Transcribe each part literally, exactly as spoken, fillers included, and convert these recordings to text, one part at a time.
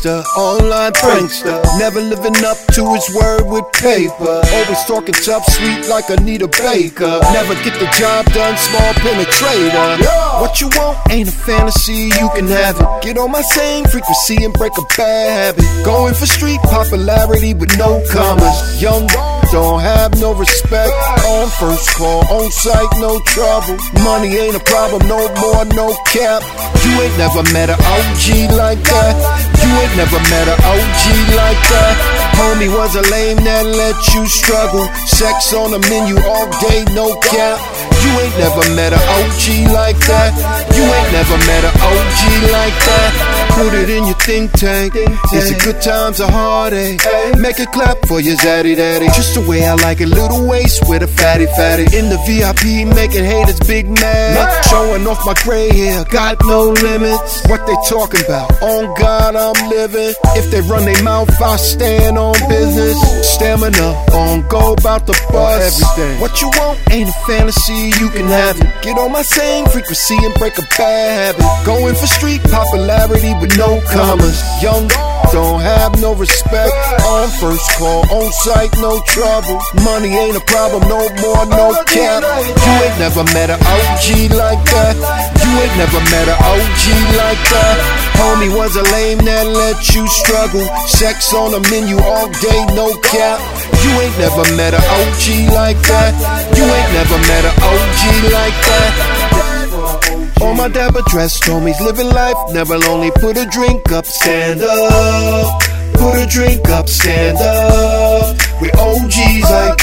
gangster, online prankster, never living up to his word with paper. Always talking tough, sweet like Anita Baker. Never get the job done, small penetrator. What you want ain't a fantasy, you can have it. Get on my same frequency and break a bad habit. Going for street popularity with no commas. Young don't have no respect. On first call, on site, no trouble. Money ain't a problem, no more, no cap. You ain't never met a O G like that. You ain't never met a O G like that. Homie was a lame that let you struggle. Sex on the menu all day, no cap. You ain't never met a O G like that. You ain't never met a O G like that. Put it in your think tank. Is it good times or heartache? Make it clap for your zaddy daddy. Just the way I like it, little waist with a fatty fatty. In the V I P, making haters big mad. Showing off my gray hair, got no limits. What they talking about? On God, I'm living. If they run their mouth, I stand on business. Stamina, on go, about the bus. Everything. What you want ain't a fantasy, you can have it. Get on my same frequency and break a bad habit. Going for street popularity with no commas. Young don't have no respect. On first call, on site, no trouble. Money ain't a problem, no more, no cap. You ain't never met a O G like that. You ain't never met a O G like that. Homie was a lame that let you struggle. Sex on the menu all day, no cap. You ain't never met a O G like that. You ain't never met a O G like that. All my dapper dressed homies living life, never lonely. Put a drink up, stand up. Put a drink up, stand up. We O Gs like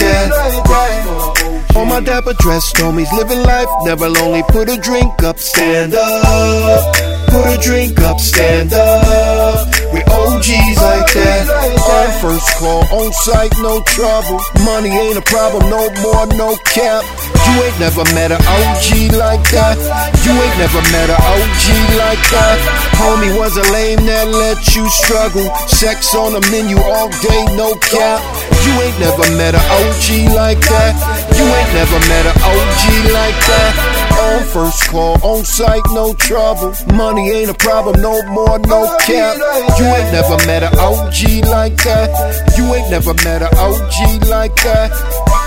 that. All my dapper dressed homies living life, never lonely. Put a drink up, stand up. Put a drink up, stand up. We O Gs like that. On first call, on site, no trouble. Money ain't a problem, no more, no cap. You ain't never met a O G like that. You ain't never met a O G like that. Homie was a lame that let you struggle. Sex on the menu all day, no cap. You ain't never met a O G like that. You ain't never met a O G like that. On first call, on site, no trouble. Money ain't a problem, no more, no cap. You ain't never met a O G like that. You ain't never met a O G like that.